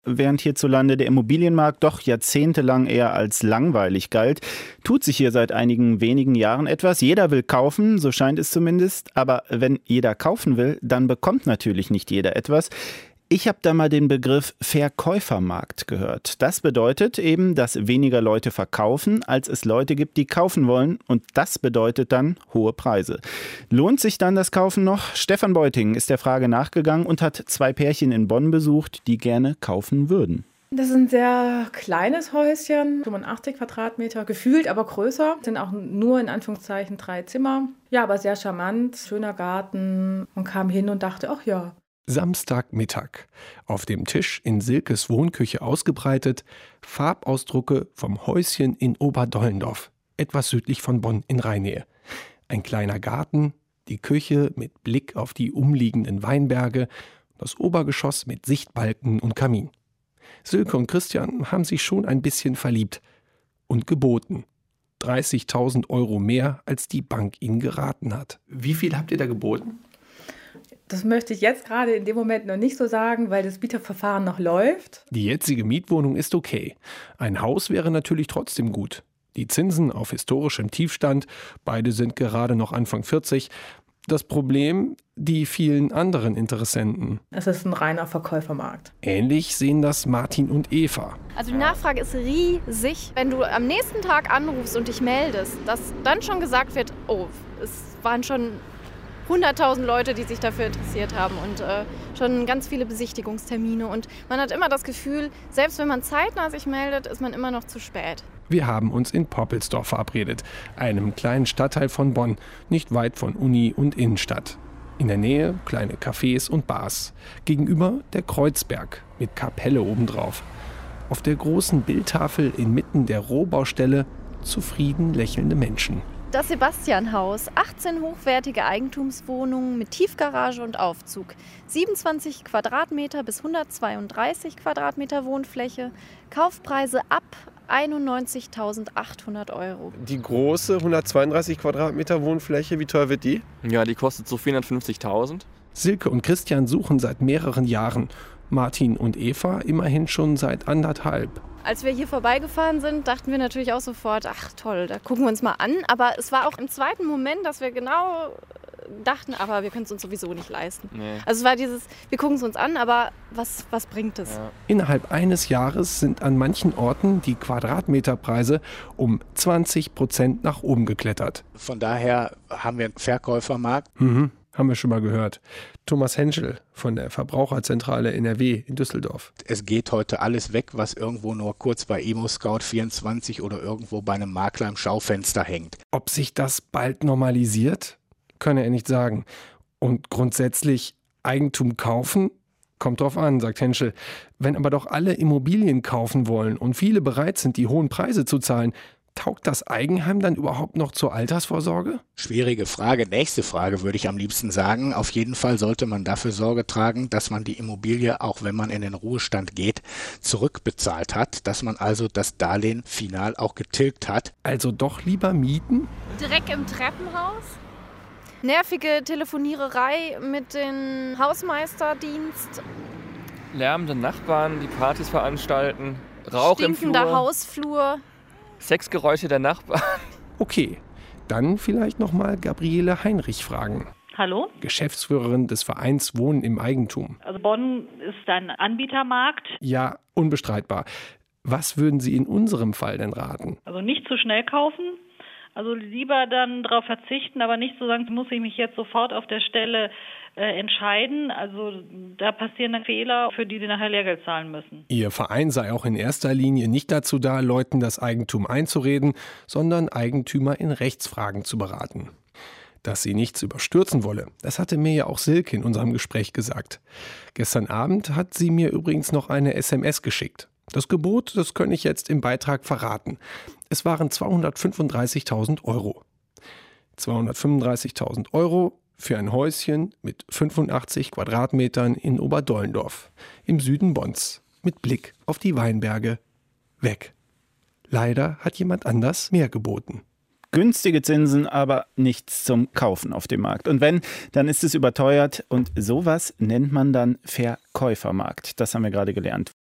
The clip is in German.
Während hierzulande der Immobilienmarkt doch jahrzehntelang eher als langweilig galt, tut sich hier seit einigen wenigen Jahren etwas. Jeder will kaufen, so scheint es zumindest. Aber wenn jeder kaufen will, dann bekommt natürlich nicht jeder etwas. Ich habe da mal den Begriff Verkäufermarkt gehört. Das bedeutet eben, dass weniger Leute verkaufen, als es Leute gibt, die kaufen wollen. Und das bedeutet dann hohe Preise. Lohnt sich dann das Kaufen noch? Stefan Beuting ist der Frage nachgegangen und hat 2 Pärchen in Bonn besucht, die gerne kaufen würden. Das ist ein sehr kleines Häuschen, 85 Quadratmeter, gefühlt aber größer. Es sind auch nur in Anführungszeichen 3 Zimmer. Ja, aber sehr charmant, schöner Garten. Man kam hin und dachte, ach ja. Samstagmittag. Auf dem Tisch in Silkes Wohnküche ausgebreitet, Farbausdrucke vom Häuschen in Oberdollendorf, etwas südlich von Bonn in Rheinnähe. Ein kleiner Garten, die Küche mit Blick auf die umliegenden Weinberge, das Obergeschoss mit Sichtbalken und Kamin. Silke und Christian haben sich schon ein bisschen verliebt und geboten. 30.000 € mehr, als die Bank ihnen geraten hat. Wie viel habt ihr da geboten? Das möchte ich jetzt gerade in dem Moment noch nicht so sagen, weil das Bieterverfahren noch läuft. Die jetzige Mietwohnung ist okay. Ein Haus wäre natürlich trotzdem gut. Die Zinsen auf historischem Tiefstand, beide sind gerade noch Anfang 40. Das Problem, die vielen anderen Interessenten. Es ist ein reiner Verkäufermarkt. Ähnlich sehen das Martin und Eva. Also die Nachfrage ist riesig. Wenn du am nächsten Tag anrufst und dich meldest, dass dann schon gesagt wird, oh, es waren schon 100.000 Leute, die sich dafür interessiert haben und schon ganz viele Besichtigungstermine. Und man hat immer das Gefühl, selbst wenn man zeitnah sich meldet, ist man immer noch zu spät. Wir haben uns in Poppelsdorf verabredet, einem kleinen Stadtteil von Bonn, nicht weit von Uni und Innenstadt. In der Nähe kleine Cafés und Bars. Gegenüber der Kreuzberg mit Kapelle obendrauf. Auf der großen Bildtafel inmitten der Rohbaustelle zufrieden lächelnde Menschen. Das Sebastianhaus, 18 hochwertige Eigentumswohnungen mit Tiefgarage und Aufzug, 27 Quadratmeter bis 132 Quadratmeter Wohnfläche, Kaufpreise ab 91.800 €. Die große 132 Quadratmeter Wohnfläche, wie teuer wird die? Ja, die kostet so 450.000. Silke und Christian suchen seit mehreren Jahren. Martin und Eva immerhin schon seit 1,5. Als wir hier vorbeigefahren sind, dachten wir natürlich auch sofort, ach toll, da gucken wir uns mal an. Aber es war auch im zweiten Moment, dass wir genau dachten, aber wir können es uns sowieso nicht leisten. Nee. Also es war dieses, wir gucken es uns an, aber was bringt es? Ja. Innerhalb eines Jahres sind an manchen Orten die Quadratmeterpreise um 20% nach oben geklettert. Von daher haben wir einen Verkäufermarkt. Haben wir schon mal gehört. Thomas Henschel von der Verbraucherzentrale NRW in Düsseldorf. Es geht heute alles weg, was irgendwo nur kurz bei ImmoScout24 oder irgendwo bei einem Makler im Schaufenster hängt. Ob sich das bald normalisiert, könne er nicht sagen. Und grundsätzlich Eigentum kaufen, kommt drauf an, sagt Henschel. Wenn aber doch alle Immobilien kaufen wollen und viele bereit sind, die hohen Preise zu zahlen, taugt das Eigenheim dann überhaupt noch zur Altersvorsorge? Schwierige Frage. Nächste Frage würde ich am liebsten sagen. Auf jeden Fall sollte man dafür Sorge tragen, dass man die Immobilie, auch wenn man in den Ruhestand geht, zurückbezahlt hat. Dass man also das Darlehen final auch getilgt hat. Also doch lieber mieten? Direkt im Treppenhaus? Nervige Telefoniererei mit dem Hausmeisterdienst? Lärmende Nachbarn, die Partys veranstalten, Rauch im Stinkender Flur, Hausflur? Sexgeräusche der Nachbarn. Okay, dann vielleicht nochmal Gabriele Heinrich fragen. Hallo? Geschäftsführerin des Vereins Wohnen im Eigentum. Also Bonn ist ein Anbietermarkt. Ja, unbestreitbar. Was würden Sie in unserem Fall denn raten? Also nicht zu schnell kaufen. Also lieber dann darauf verzichten, aber nicht so sagen, muss ich mich jetzt sofort auf der Stelle entscheiden. Also da passieren dann Fehler, für die sie nachher Lehrgeld zahlen müssen. Ihr Verein sei auch in erster Linie nicht dazu da, Leuten das Eigentum einzureden, sondern Eigentümer in Rechtsfragen zu beraten. Dass sie nichts überstürzen wolle, das hatte mir ja auch Silke in unserem Gespräch gesagt. Gestern Abend hat sie mir übrigens noch eine SMS geschickt. Das Gebot, das kann ich jetzt im Beitrag verraten. Es waren 235.000 €. 235.000 € für ein Häuschen mit 85 Quadratmetern in Oberdollendorf, im Süden Bonns, mit Blick auf die Weinberge. Weg. Leider hat jemand anders mehr geboten. Günstige Zinsen, aber nichts zum Kaufen auf dem Markt. Und wenn, dann ist es überteuert. Und sowas nennt man dann Verkäufermarkt. Das haben wir gerade gelernt.